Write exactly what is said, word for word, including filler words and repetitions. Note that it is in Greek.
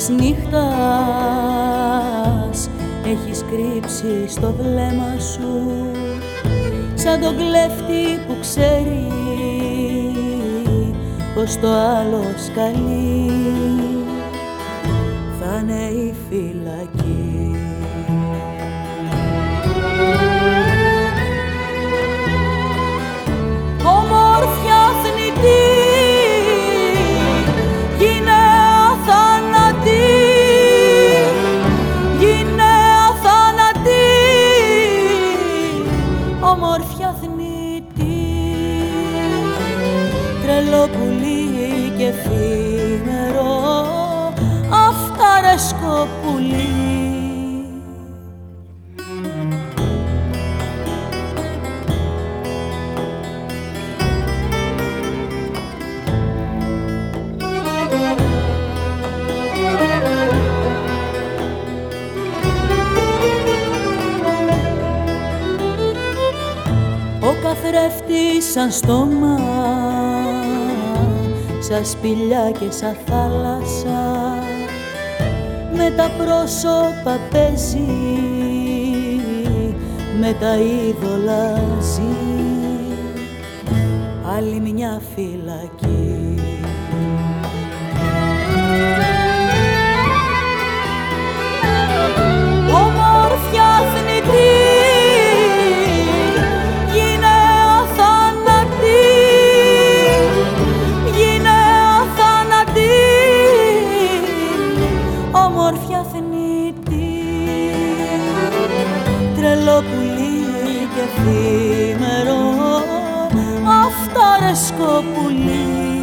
της νύχτας έχεις κρύψει στο βλέμμα σου, σαν τον κλέφτη που ξέρει πως το άλλο σκαλί θα είναι η φυλακή. Όμορφια θνητή, γίνε αθάνατη, γίνε αθάνατη, όμορφια θνητή, τρελό πουλί και εφήμερο, αυταρέσκο πουλί. Ο καθρέφτης σαν στόμα, σαν σπηλιά και σαν θάλασσα, με τα πρόσωπα παίζει, με τα είδωλα ζει, άλλη μια φυλακή. Όμορφια θνητή, γίνε αθάνατη, γίνε αθάνατη, όμορφια θνητή, τρελό πουλί και εφήμερο, αυταρέσκο πουλί.